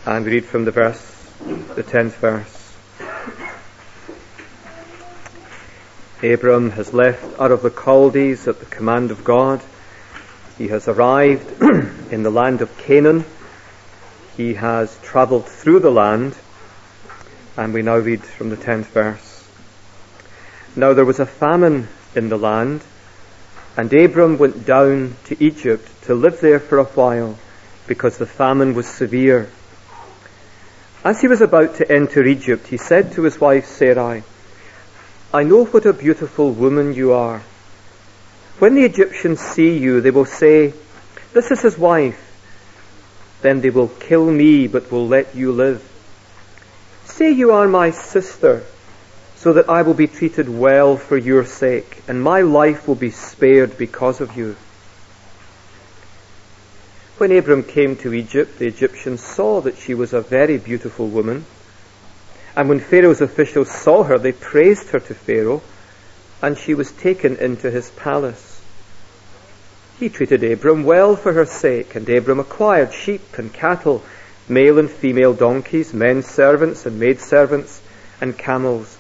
And we read from the 10th verse. Abram has left out of the Chaldees at the command of God. He has arrived in the land of Canaan. He has travelled through the land. And we now read from the 10th verse. Now there was a famine in the land, and Abram went down to Egypt to live there for a while, because the famine was severe. As he was about to enter Egypt, he said to his wife Sarai, I know what a beautiful woman you are. When the Egyptians see you, they will say, this is his wife. Then they will kill me, but will let you live. Say you are my sister, so that I will be treated well for your sake, and my life will be spared because of you. When Abram came to Egypt, the Egyptians saw that she was a very beautiful woman. And when Pharaoh's officials saw her, they praised her to Pharaoh, and she was taken into his palace. He treated Abram well for her sake, and Abram acquired sheep and cattle, male and female donkeys, men servants and maidservants, and camels.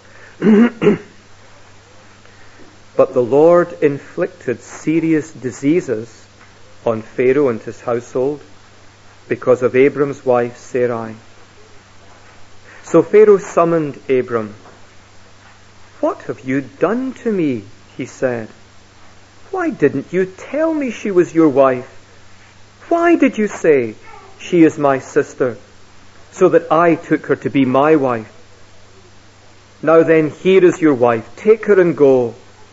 But the Lord inflicted serious diseases on Pharaoh and his household because of Abram's wife Sarai. So Pharaoh summoned Abram. What have you done to me? He said. Why didn't you tell me she was your wife? Why did you say, she is my sister, so that I took her to be my wife? Now then, here is your wife. Take her and go.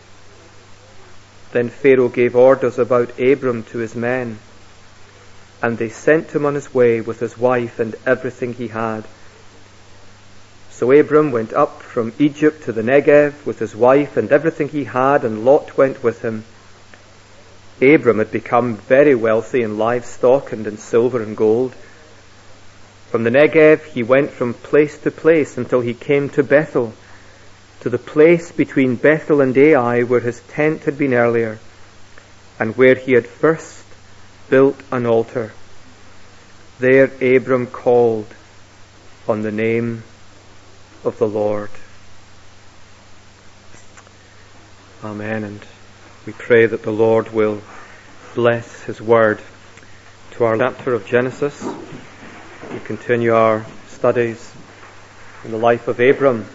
Then Pharaoh gave orders about Abram to his men, and they sent him on his way with his wife and everything he had. So Abram went up from Egypt to the Negev with his wife and everything he had, and Lot went with him. Abram had become very wealthy in livestock and in silver and gold. From the Negev he went from place to place until he came to Bethel, to the place between Bethel and Ai where his tent had been earlier, and where he had first built an altar. There Abram called on the name of the Lord. Amen. And we pray that the Lord will bless his word to our chapter of Genesis. We continue our studies in the life of Abram.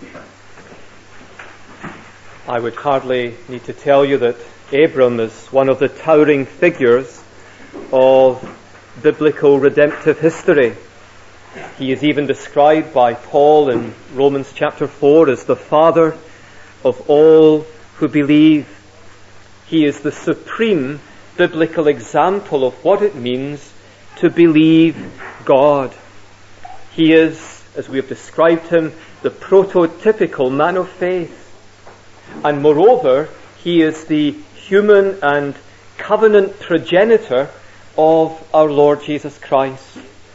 I would hardly need to tell you that Abram is one of the towering figures of biblical redemptive history. He is even described by Paul in Romans chapter 4 as the father of all who believe. He is the supreme biblical example of what it means to believe God. He is, as we have described him, the prototypical man of faith. And moreover, he is the human and covenant progenitor of our Lord Jesus Christ.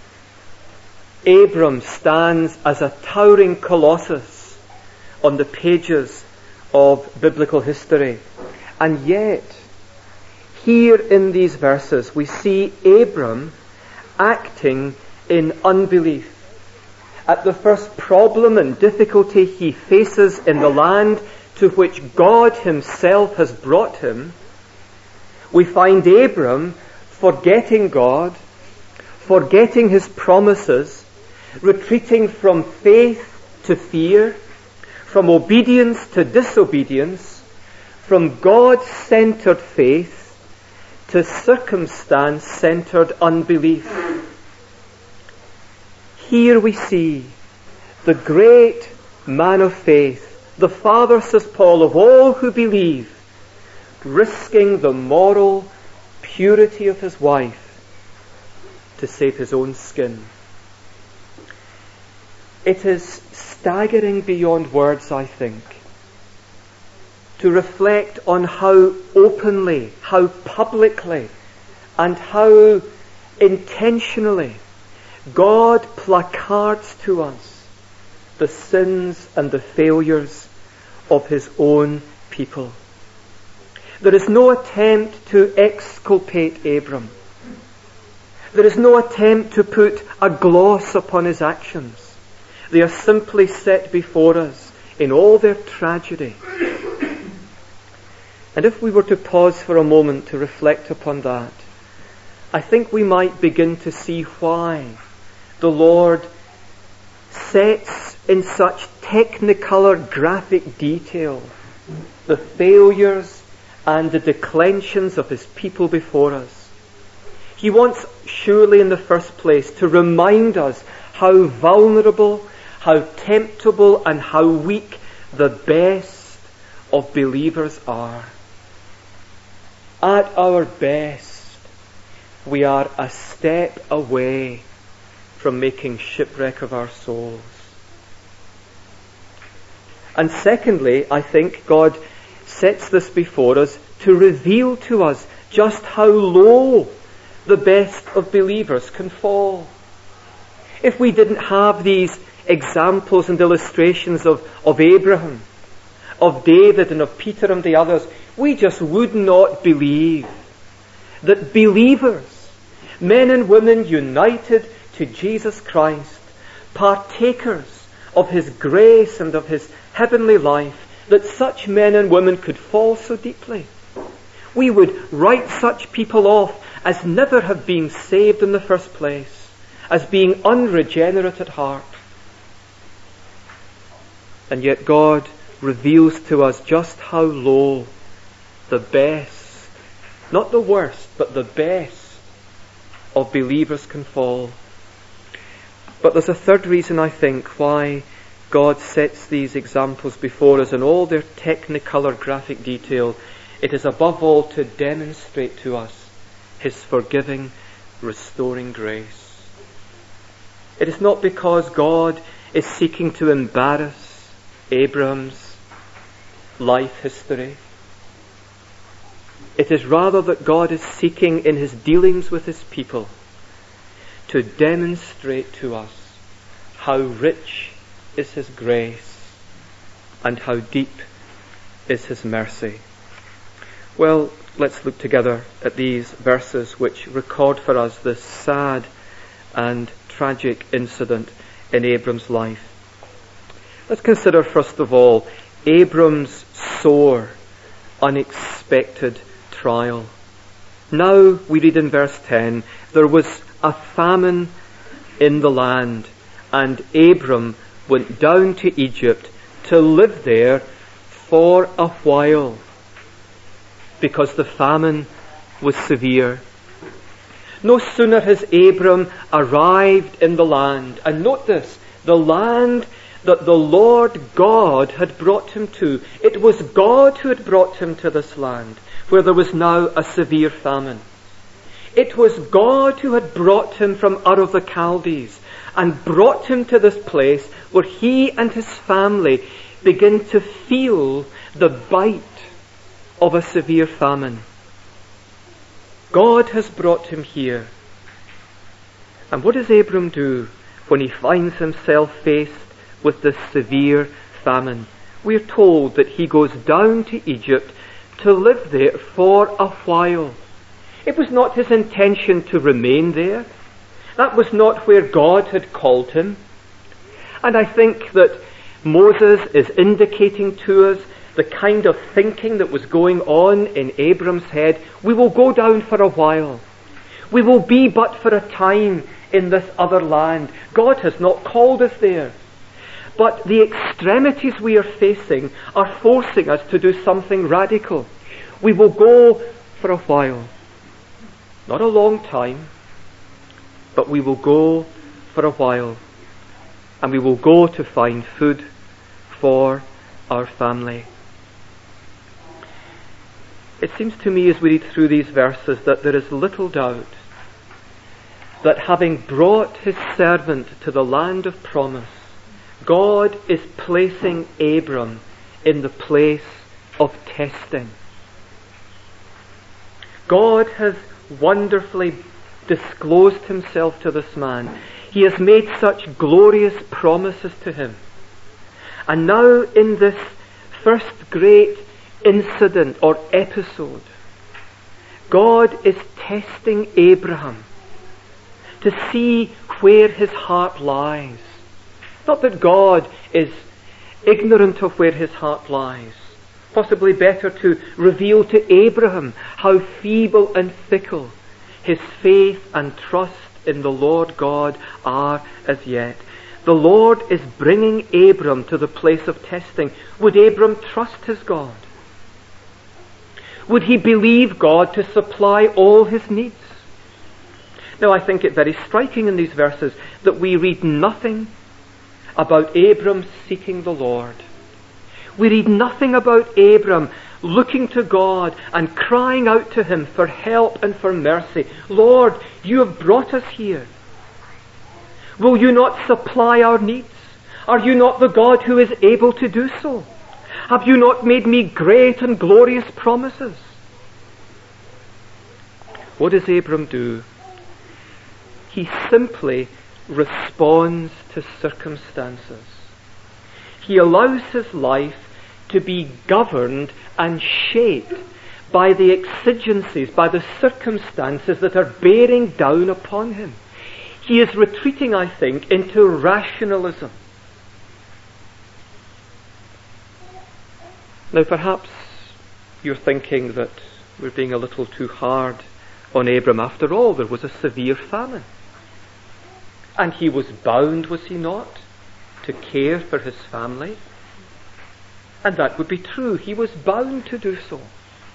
Abram stands as a towering colossus on the pages of biblical history. And yet, here in these verses, we see Abram acting in unbelief. At the first problem and difficulty he faces in the land to which God himself has brought him, we find Abram forgetting God, forgetting his promises, retreating from faith to fear, from obedience to disobedience, from God-centered faith to circumstance-centered unbelief. Here we see the great man of faith, the father, says Paul, of all who believe, risking the moral purity of his wife to save his own skin. It is staggering beyond words, I think, to reflect on how openly, how publicly, and how intentionally God placards to us the sins and the failures of his own people. There is no attempt to exculpate Abram. There is no attempt to put a gloss upon his actions. They are simply set before us in all their tragedy. And if we were to pause for a moment to reflect upon that, I think we might begin to see why the Lord sets in such technicolor graphic detail the failures and the declensions of his people before us. He wants, surely in the first place, to remind us how vulnerable, how temptable, and how weak the best of believers are. At our best, we are a step away from making shipwreck of our souls. And secondly, I think God sets this before us to reveal to us just how low the best of believers can fall. If we didn't have these examples and illustrations of Abraham, of David and of Peter and the others, we just would not believe that believers, men and women united to Jesus Christ, partakers of his grace and of his heavenly life, that such men and women could fall so deeply. We would write such people off as never have been saved in the first place, as being unregenerate at heart. And yet God reveals to us just how low the best, not the worst, but the best of believers can fall. But there's a third reason, I think, why God sets these examples before us in all their technicolor graphic detail. It is above all to demonstrate to us his forgiving, restoring grace. It is not because God is seeking to embarrass Abraham's life history. It is rather that God is seeking in his dealings with his people to demonstrate to us how rich is his grace and how deep is his mercy. Well, let's look together at these verses which record for us this sad and tragic incident in Abram's life. Let's consider first of all Abram's sore, unexpected trial. Now we read in verse 10, there was a famine in the land, and Abram went down to Egypt to live there for a while, because the famine was severe. No sooner has Abram arrived in the land, and note this, the land that the Lord God had brought him to. It was God who had brought him to this land, where there was now a severe famine. It was God who had brought him from Ur of the Chaldees and brought him to this place where he and his family begin to feel the bite of a severe famine. God has brought him here. And what does Abram do when he finds himself faced with this severe famine? We are told that he goes down to Egypt to live there for a while. It was not his intention to remain there. That was not where God had called him. And I think that Moses is indicating to us the kind of thinking that was going on in Abram's head. We will go down for a while. We will be but for a time in this other land. God has not called us there. But the extremities we are facing are forcing us to do something radical. We will go for a while. Not a long time, but we will go for a while. And we will go to find food for our family. It seems to me as we read through these verses that there is little doubt that having brought his servant to the land of promise, God is placing Abram in the place of testing. God has wonderfully disclosed himself to this man. He has made such glorious promises to him. And now in this first great incident or episode, God is testing Abraham to see where his heart lies. Not that God is ignorant of where his heart lies. Possibly better to reveal to Abraham how feeble and fickle his faith and trust in the Lord God are as yet. The Lord is bringing Abram to the place of testing. Would Abram trust his God? Would he believe God to supply all his needs? Now, I think it very striking in these verses that we read nothing about Abram seeking the Lord. We read nothing about Abram looking to God and crying out to him for help and for mercy. Lord, you have brought us here. Will you not supply our needs? Are you not the God who is able to do so? Have you not made me great and glorious promises? What does Abram do? He simply responds to circumstances. He allows his life to be governed and shaped by the exigencies, by the circumstances that are bearing down upon him. He is retreating, I think, into rationalism. Now, perhaps you're thinking that we're being a little too hard on Abram. After all, there was a severe famine. And he was bound, was he not, to care for his family? And that would be true. He was bound to do so.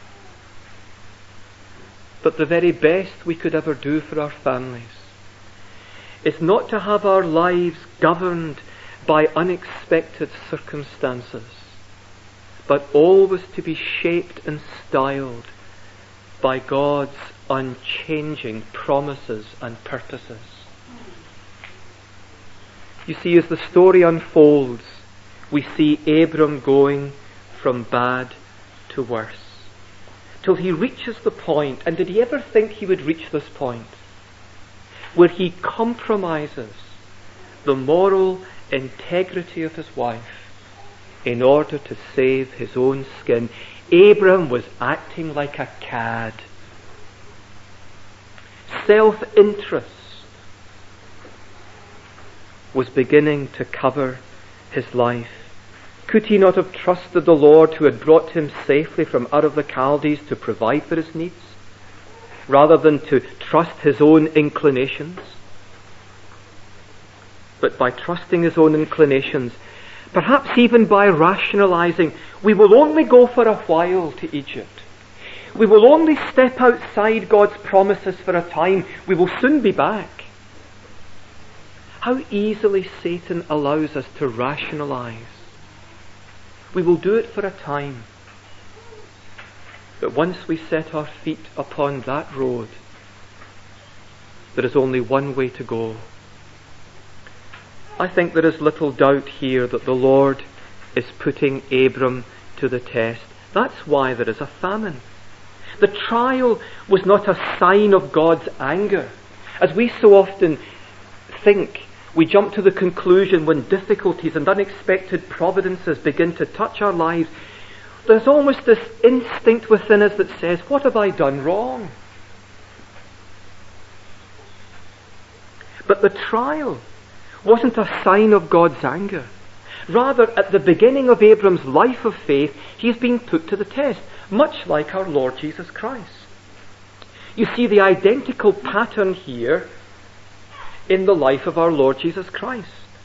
But the very best we could ever do for our families is not to have our lives governed by unexpected circumstances, but always to be shaped and styled by God's unchanging promises and purposes. You see, as the story unfolds, we see Abram going from bad to worse, till he reaches the point, and did he ever think he would reach this point, where he compromises the moral integrity of his wife in order to save his own skin. Abram was acting like a cad. Self-interest was beginning to cover his life. Could he not have trusted the Lord who had brought him safely from Ur of the Chaldees to provide for his needs, rather than to trust his own inclinations? But by trusting his own inclinations, perhaps even by rationalizing, we will only go for a while to Egypt. We will only step outside God's promises for a time. We will soon be back. How easily Satan allows us to rationalize. We will do it for a time. But once we set our feet upon that road, there is only one way to go. I think there is little doubt here that the Lord is putting Abram to the test. That's why there is a famine. The trial was not a sign of God's anger. As we so often think, we jump to the conclusion when difficulties and unexpected providences begin to touch our lives. There's almost this instinct within us that says, what have I done wrong? But the trial wasn't a sign of God's anger. Rather, at the beginning of Abram's life of faith, he is being put to the test, much like our Lord Jesus Christ. You see the identical pattern here in the life of our Lord Jesus Christ.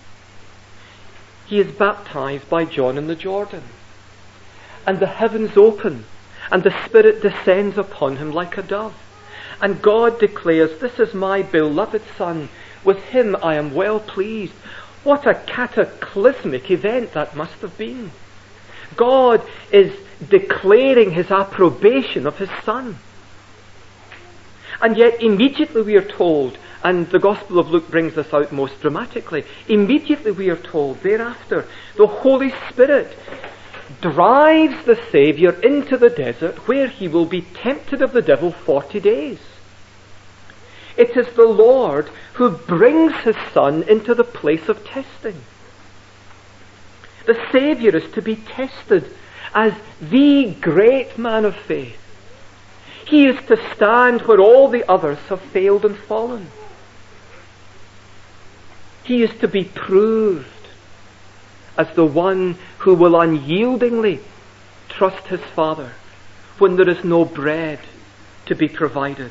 He is baptized by John in the Jordan, and the heavens open, and the Spirit descends upon him like a dove. And God declares, "This is my beloved Son, with him I am well pleased." What a cataclysmic event that must have been. God is declaring his approbation of his Son. And yet immediately we are told, and the Gospel of Luke brings this out most dramatically, immediately we are told thereafter, the Holy Spirit drives the Saviour into the desert where he will be tempted of the devil 40 days. It is the Lord who brings his Son into the place of testing. The Saviour is to be tested as the great man of faith. He is to stand where all the others have failed and fallen. He is to be proved as the one who will unyieldingly trust his Father when there is no bread to be provided.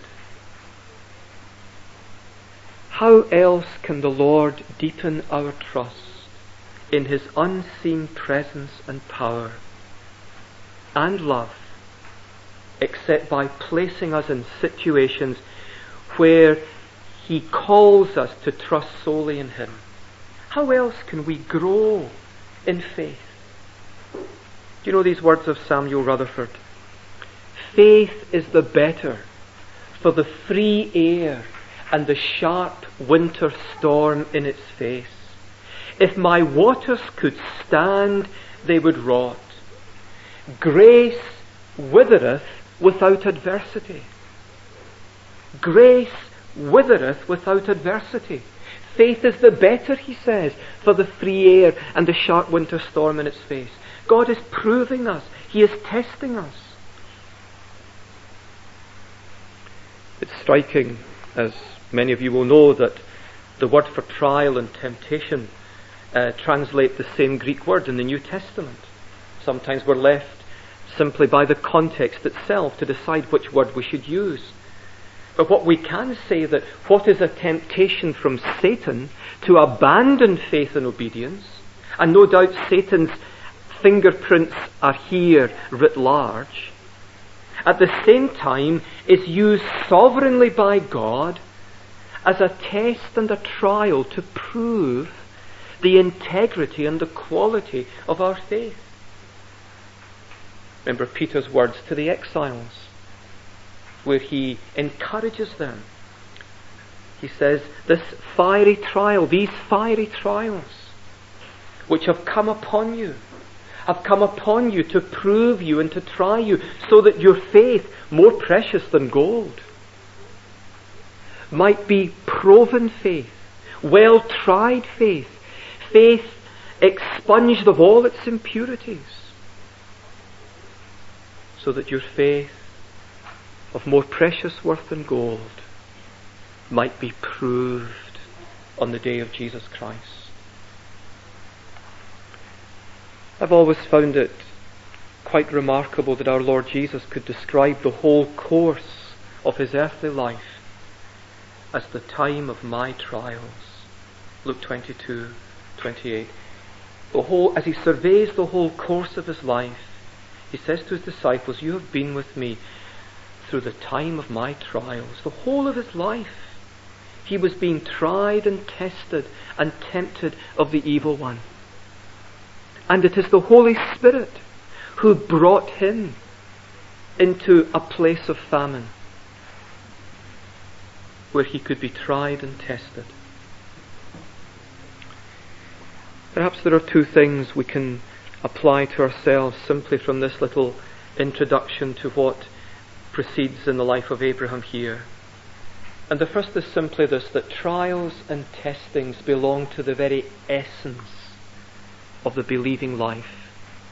How else can the Lord deepen our trust in his unseen presence and power and love, except by placing us in situations where he calls us to trust solely in him? How else can we grow in faith? Do you know these words of Samuel Rutherford? Faith is the better for the free air and the sharp winter storm in its face. If my waters could stand, they would rot. Grace withereth without adversity. Grace withereth without adversity. Faith is the better, he says, for the free air and the sharp winter storm in its face. God is proving us. He is testing us. It's striking, as many of you will know, that the word for trial and temptation translate the same Greek word in the New Testament. Sometimes we're left simply by the context itself to decide which word we should use. But what we can say, that what is a temptation from Satan to abandon faith and obedience, and no doubt Satan's fingerprints are here writ large, at the same time is used sovereignly by God as a test and a trial to prove the integrity and the quality of our faith. Remember Peter's words to the exiles, where he encourages them. He says, this fiery trial, these fiery trials, which have come upon you to prove you and to try you, so that your faith, more precious than gold, might be proven faith, well-tried faith, faith expunged of all its impurities, so that your faith, of more precious worth than gold, might be proved on the day of Jesus Christ. I've always found it quite remarkable that our Lord Jesus could describe the whole course of his earthly life as the time of my trials. Luke 22:28. As he surveys the whole course of his life, he says to his disciples, you have been with me through the time of my trials. The whole of his life he was being tried and tested and tempted of the evil one. And it is the Holy Spirit who brought him into a place of famine where he could be tried and tested. Perhaps there are two things we can apply to ourselves simply from this little introduction to what proceeds in the life of Abraham here. And the first is simply this, that trials and testings belong to the very essence of the believing life.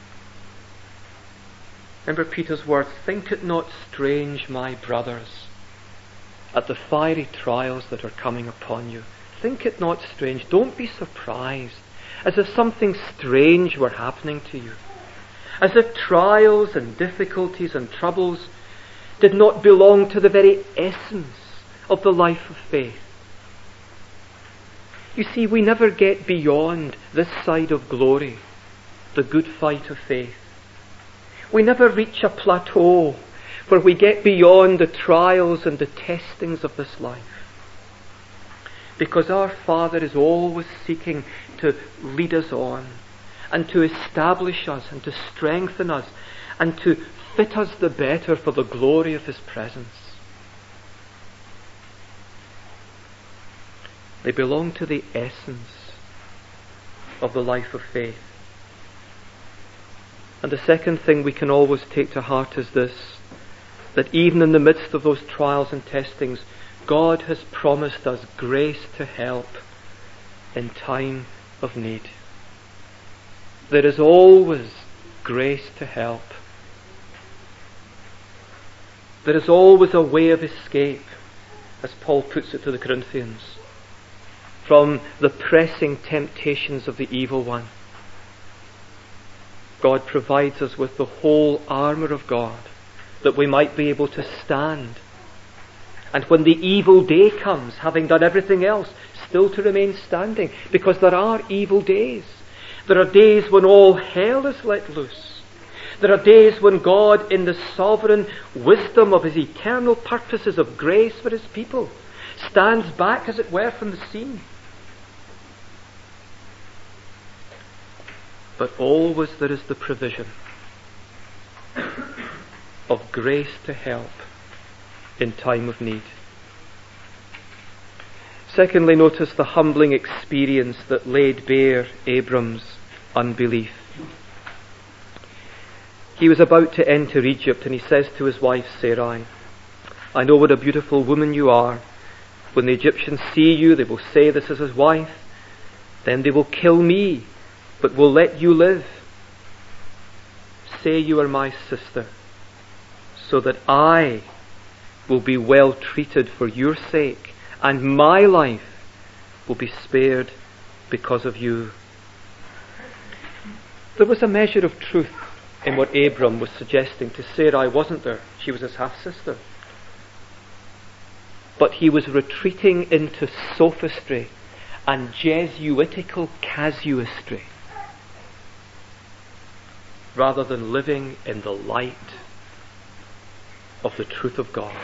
Remember Peter's words, think it not strange, my brothers, at the fiery trials that are coming upon you. Think it not strange. Don't be surprised, as if something strange were happening to you. As if trials and difficulties and troubles did not belong to the very essence of the life of faith. You see, we never get beyond this side of glory, the good fight of faith. We never reach a plateau where we get beyond the trials and the testings of this life. Because our Father is always seeking to lead us on and to establish us and to strengthen us and to fit us the better for the glory of his presence. They belong to the essence of the life of faith. And the second thing we can always take to heart is this, that even in the midst of those trials and testings, God has promised us grace to help in time of need. There is always grace to help. There is always a way of escape, as Paul puts it to the Corinthians. from the pressing temptations of the evil one. God provides us with the whole armour of God, that we might be able to stand. And when the evil day comes, having done everything else, still to remain standing, because there are evil days. There are days when all hell is let loose. There are days when God, in the sovereign wisdom of his eternal purposes of grace for his people, stands back, as it were, from the scene. But always there is the provision of grace to help in time of need. Secondly, notice the humbling experience that laid bare Abram's unbelief. He was about to enter Egypt, and he says to his wife Sarai, "I know what a beautiful woman you are. When the Egyptians see you, they will say, 'This is his wife.' Then they will kill me, but will let you live. Say you are my sister, so that I will be well treated for your sake, and my life will be spared because of you." There was a measure of truth in what Abram was suggesting to Sarai, wasn't there? She was his half-sister. But he was retreating into sophistry and Jesuitical casuistry, rather than living in the light of the truth of God.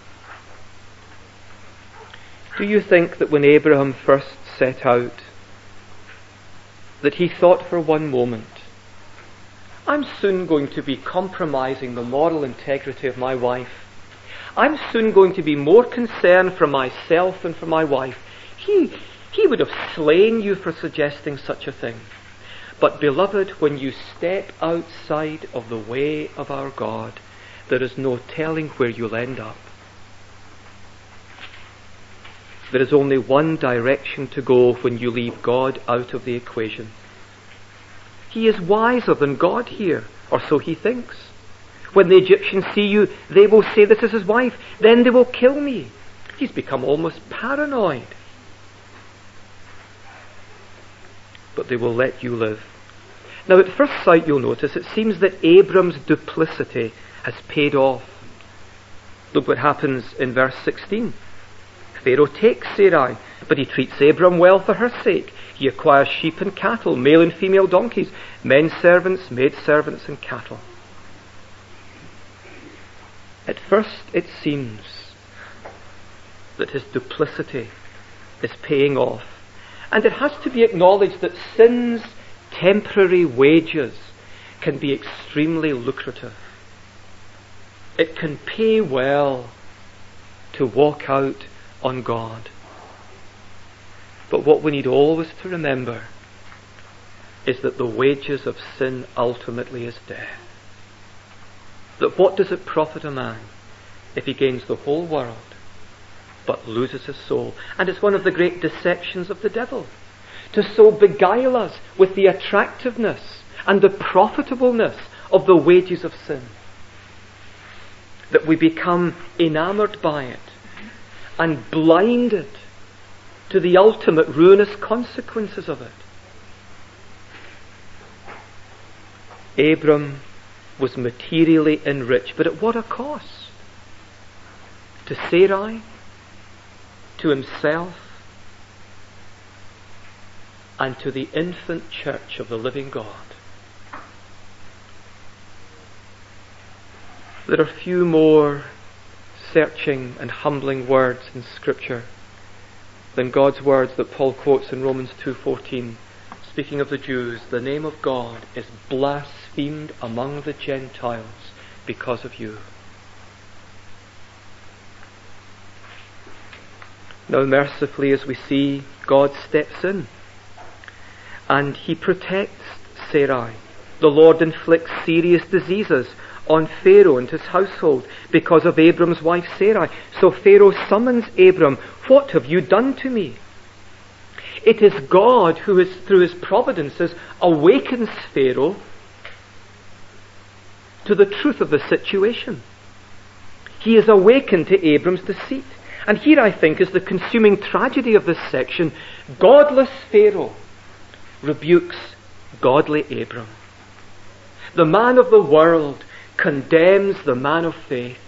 Do you think that when Abraham first set out, that he thought for one moment, "I'm soon going to be compromising the moral integrity of my wife. I'm soon going to be more concerned for myself than for my wife. He would have slain you for suggesting such a thing." But beloved, when you step outside of the way of our God, there is no telling where you'll end up. There is only one direction to go when you leave God out of the equation. He is wiser than God here, or so he thinks. When the Egyptians see you, they will say, "This is his wife." Then they will kill me. He's become almost paranoid. But they will let you live. Now, at first sight, you'll notice it seems that Abram's duplicity has paid off. Look what happens in verse 16. Pharaoh takes Sarai, but he treats Abram well for her sake. He acquires sheep and cattle, male and female donkeys, men servants, maid servants, and cattle. At first it seems that his duplicity is paying off. And it has to be acknowledged that sin's temporary wages can be extremely lucrative. It can pay well to walk out on God. But what we need always to remember is that the wages of sin ultimately is death. That what does it profit a man if he gains the whole world but loses his soul? And it's one of the great deceptions of the devil, to so beguile us with the attractiveness and the profitableness of the wages of sin, that we become enamored by it and blinded to the ultimate ruinous consequences of it. Abram was materially enriched, but at what a cost? To Sarai, to himself, and to the infant church of the living God. There are few more searching and humbling words in Scripture than God's words that Paul quotes in Romans 2:14, speaking of the Jews. "The name of God is blasphemed among the Gentiles because of you." Now, mercifully, as we see, God steps in and he protects Sarai. The Lord inflicts serious diseases on Pharaoh and his household because of Abram's wife Sarai. So Pharaoh summons Abram. "What have you done to me?" It is God who is, through his providences, awakens Pharaoh to the truth of the situation. He is awakened to Abram's deceit. And here, I think, is the consuming tragedy of this section. Godless Pharaoh rebukes godly Abram. The man of the world condemns the man of faith.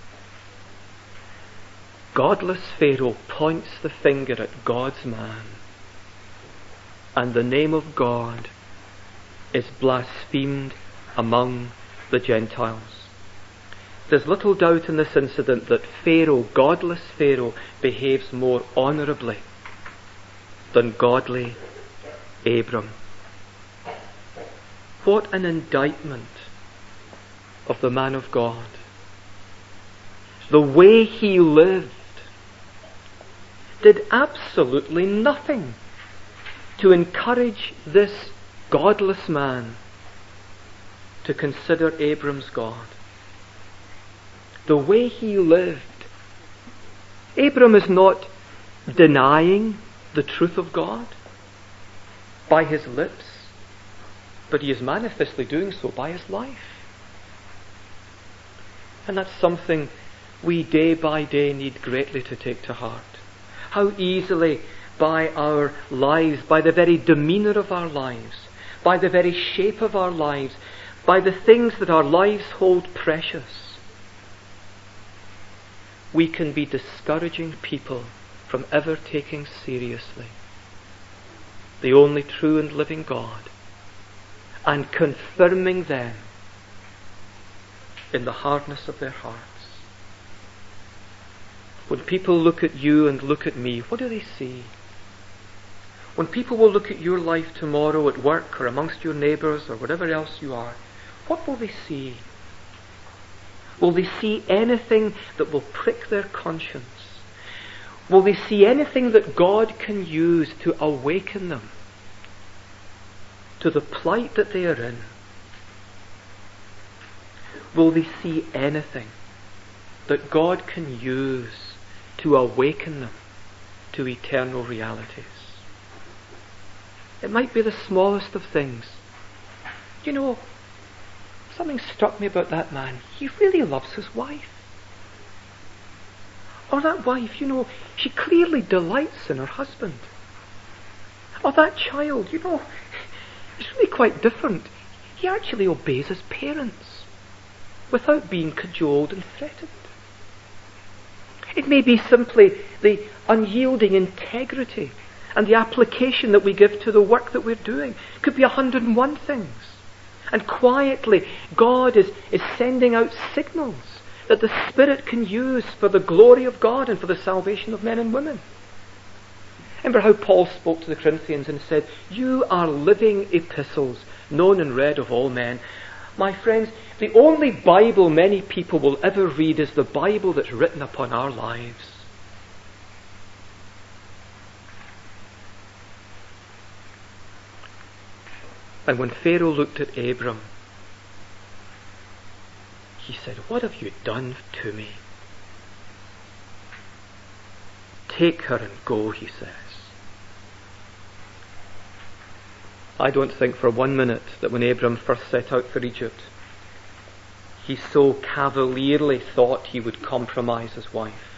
Godless Pharaoh points the finger at God's man, and the name of God is blasphemed among the Gentiles. There's little doubt in this incident that Pharaoh, godless Pharaoh, behaves more honourably than godly Abram. What an indictment of the man of God. The way he lived did absolutely nothing to encourage this godless man to consider Abram's God. The way he lived. Abram is not denying the truth of God by his lips, but he is manifestly doing so by his life. And that's something we day by day need greatly to take to heart. How easily by our lives, by the very demeanour of our lives, by the very shape of our lives, by the things that our lives hold precious, we can be discouraging people from ever taking seriously the only true and living God, and confirming them in the hardness of their hearts. When people look at you and look at me, what do they see? When people will look at your life tomorrow at work or amongst your neighbours or whatever else you are, what will they see? Will they see anything that will prick their conscience? Will they see anything that God can use to awaken them to the plight that they are in? Will they see anything that God can use to awaken them to eternal realities? It might be the smallest of things. You know, something struck me about that man. He really loves his wife. Or that wife, you know, she clearly delights in her husband. Or that child, you know, it's really quite different. He actually obeys his parents without being cajoled and threatened. It may be simply the unyielding integrity and the application that we give to the work that we're doing. It could be 101 things. And quietly, God is sending out signals that the Spirit can use for the glory of God and for the salvation of men and women. Remember how Paul spoke to the Corinthians and said, "You are living epistles, known and read of all men." My friends, the only Bible many people will ever read is the Bible that's written upon our lives. And when Pharaoh looked at Abram, he said, "What have you done to me?" "Take her and go," he says. I don't think for 1 minute that when Abram first set out for Egypt, he so cavalierly thought he would compromise his wife.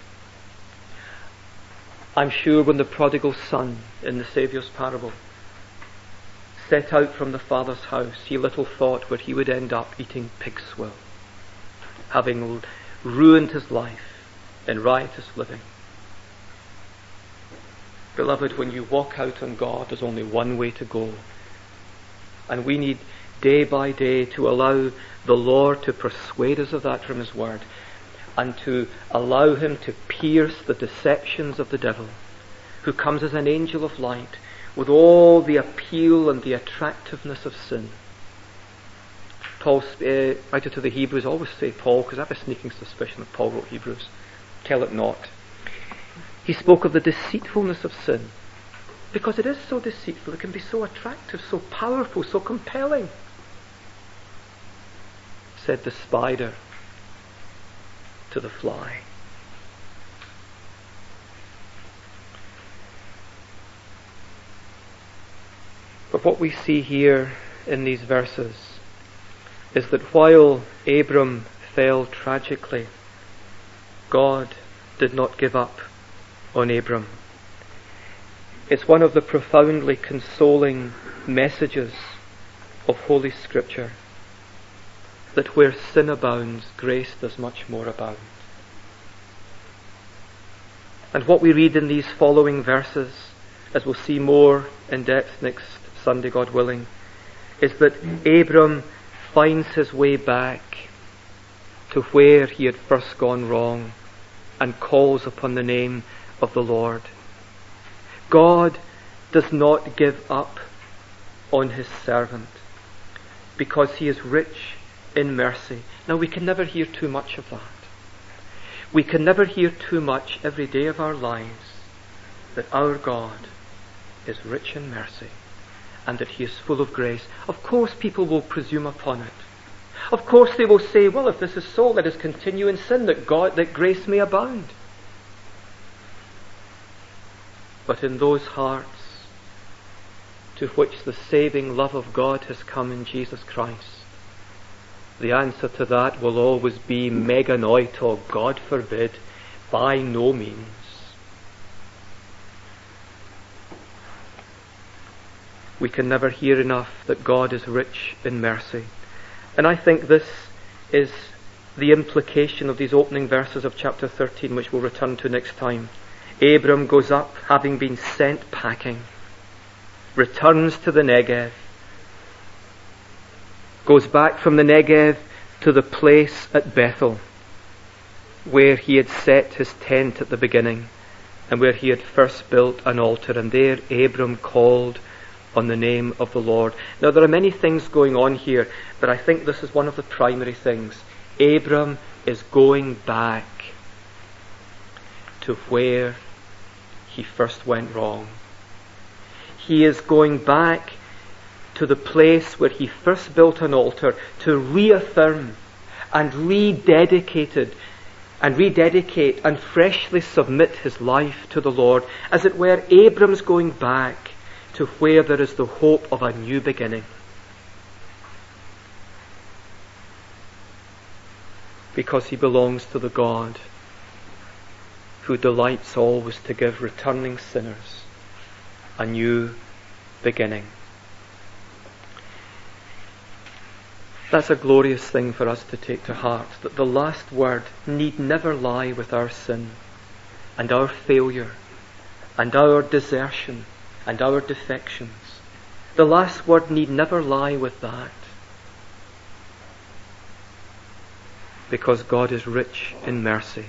I'm sure when the prodigal son in the Saviour's parable set out from the Father's house, he little thought where he would end up eating pig swill, having ruined his life in riotous living. Beloved, when you walk out on God, there's only one way to go. And we need day by day to allow the Lord to persuade us of that from His Word, and to allow Him to pierce the deceptions of the devil, who comes as an angel of light with all the appeal and the attractiveness of sin. Paul, writer to the Hebrews, I always say Paul because I have a sneaking suspicion that Paul wrote Hebrews. Tell it not. He spoke of the deceitfulness of sin, because it is so deceitful. It can be so attractive, so powerful, so compelling. Said the spider to the fly. But what we see here in these verses is that while Abram fell tragically, God did not give up on Abram. It's one of the profoundly consoling messages of Holy Scripture, that where sin abounds, grace does much more abound. And what we read in these following verses, as we'll see more in depth next Sunday, God willing, is that Abram finds his way back to where he had first gone wrong and calls upon the name of the Lord. God does not give up on his servant because he is rich in mercy. Now, we can never hear too much of that. We can never hear too much every day of our lives that our God is rich in mercy and that he is full of grace. Of course, people will presume upon it. Of course, they will say, well, if this is so, let us continue in sin, that grace may abound. But in those hearts to which the saving love of God has come in Jesus Christ, the answer to that will always be meganoito, God forbid, by no means. We can never hear enough that God is rich in mercy. And I think this is the implication of these opening verses of chapter 13, which we'll return to next time. Abram goes up, having been sent packing, returns to the Negev, goes back from the Negev to the place at Bethel, where he had set his tent at the beginning, and where he had first built an altar, and there Abram called on the name of the Lord. Now, there are many things going on here, but I think this is one of the primary things. Abram is going back to where he first went wrong. He is going back to the place where he first built an altar to reaffirm and rededicate and freshly submit his life to the Lord. As it were, Abram's going back to where there is the hope of a new beginning. Because he belongs to the God who delights always to give returning sinners a new beginning. That's a glorious thing for us to take to heart, that the last word need never lie with our sin and our failure and our desertion and our defections. The last word need never lie with that, because God is rich in mercy.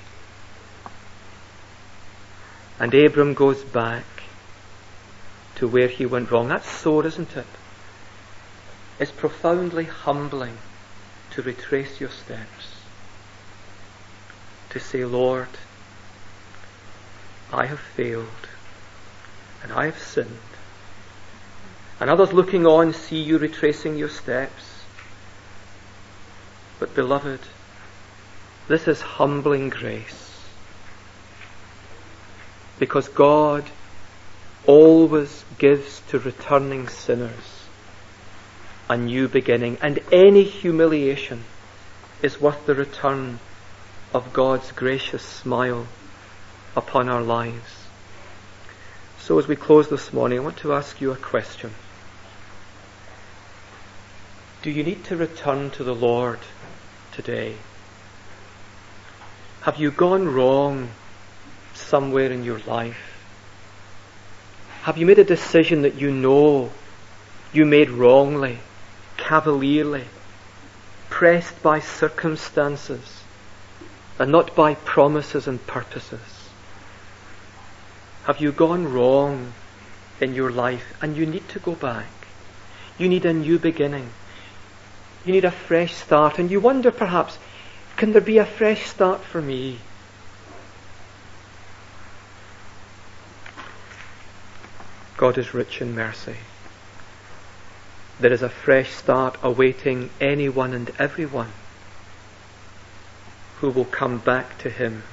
And Abram goes back to where he went wrong. That's sore, isn't it? It's profoundly humbling to retrace your steps, to say, Lord, I have failed and I have sinned. And others looking on see you retracing your steps. But beloved, this is humbling grace, because God always gives to returning sinners a new beginning, and any humiliation is worth the return of God's gracious smile upon our lives. So as we close this morning, I want to ask you a question. Do you need to return to the Lord today? Have you gone wrong somewhere in your life? Have you made a decision that you know you made wrongly, cavalierly, pressed by circumstances and not by promises and purposes? Have you gone wrong in your life and you need to go back? You need a new beginning. You need a fresh start, and you wonder perhaps, can there be a fresh start for me? God is rich in mercy. There is a fresh start awaiting anyone and everyone who will come back to Him.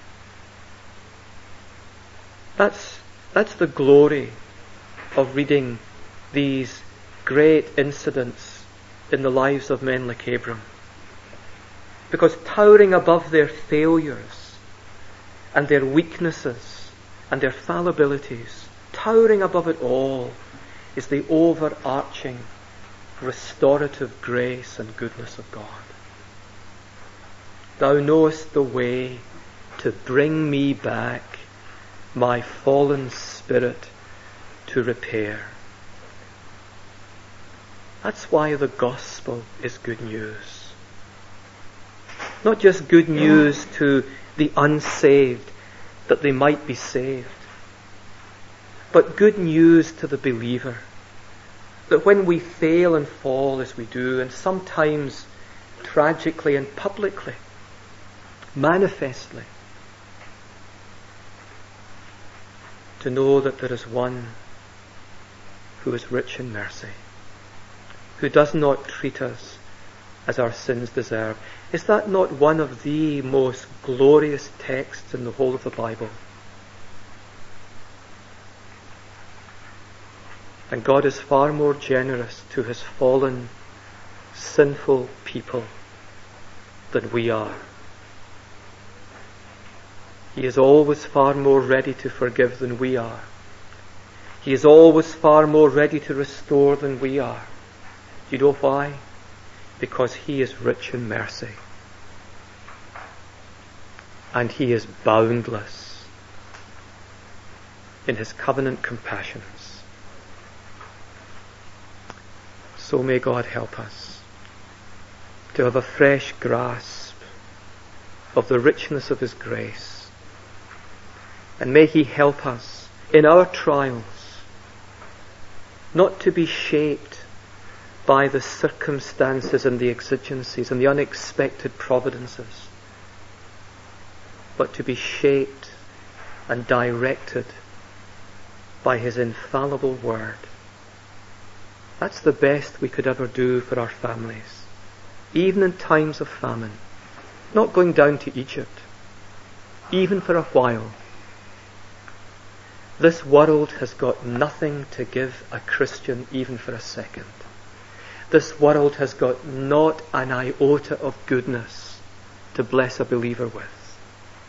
That's the glory of reading these great incidents in the lives of men like Abram. Because towering above their failures and their weaknesses and their fallibilities, towering above it all is the overarching, restorative grace and goodness of God. Thou knowest the way to bring me back, my fallen spirit to repair. That's why the gospel is good news. Not just good news to the unsaved, that they might be saved, but good news to the believer, that when we fail and fall as we do, and sometimes tragically and publicly, manifestly, to know that there is one who is rich in mercy, who does not treat us as our sins deserve. Is that not one of the most glorious texts in the whole of the Bible? And God is far more generous to his fallen, sinful people than we are. He is always far more ready to forgive than we are. He is always far more ready to restore than we are. Do you know why? Because he is rich in mercy. And he is boundless in his covenant compassions. So may God help us to have a fresh grasp of the richness of his grace. And may he help us in our trials not to be shaped by the circumstances and the exigencies and the unexpected providences, but to be shaped and directed by his infallible word. That's the best we could ever do for our families, even in times of famine. Not going down to Egypt, even for a while. This world has got nothing to give a Christian even for a second. This world has got not an iota of goodness to bless a believer with.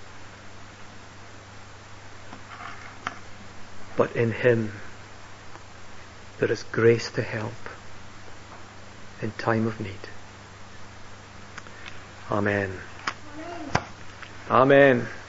But in him there is grace to help in time of need. Amen. Amen.